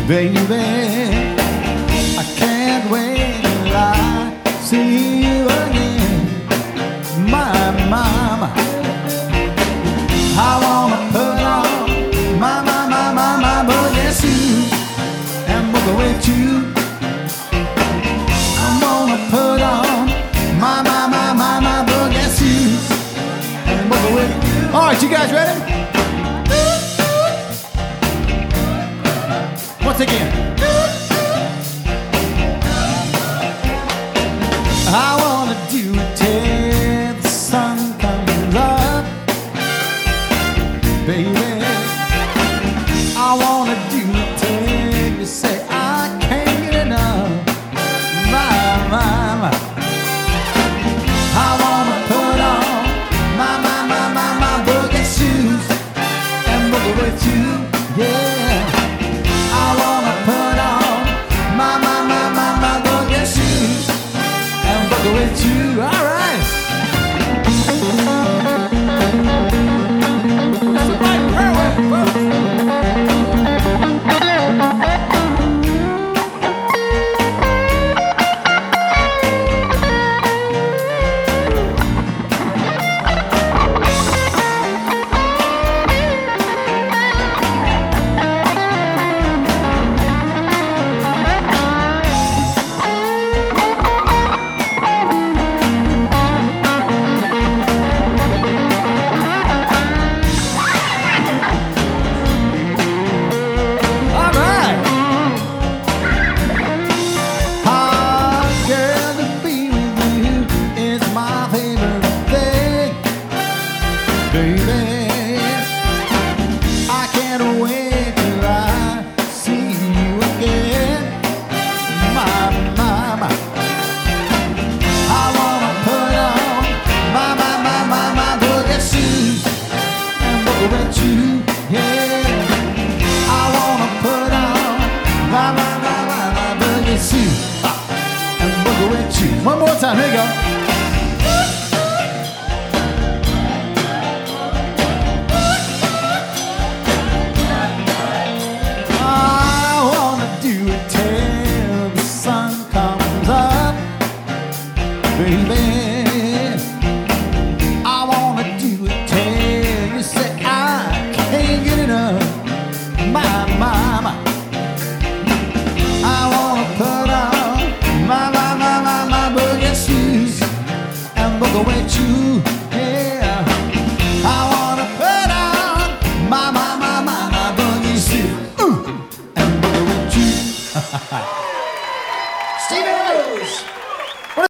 baby. I can't wait till I see you again, my mama. I wanna put on my boogie suit and book with you. I'm gonna put on my boogie suit and book with you. All right, you guys ready? Once again. I wanna do it till the sun comes up, baby. I wanna do it till you say I can't get enough, my. I wanna put on my boogie shoes and boogie with you, yeah. I wanna put on my boogie shoes and boogie with you, all right. Baby, I can't wait till I see you again, my mama. I wanna put on my boogie shoes and boogie with you, yeah. I wanna put on my boogie shoes and boogie with you. One more time, here you go. Baby, I wanna do it till you say I can't get enough, my mama. I wanna put on my boogie shoes and boogie with you.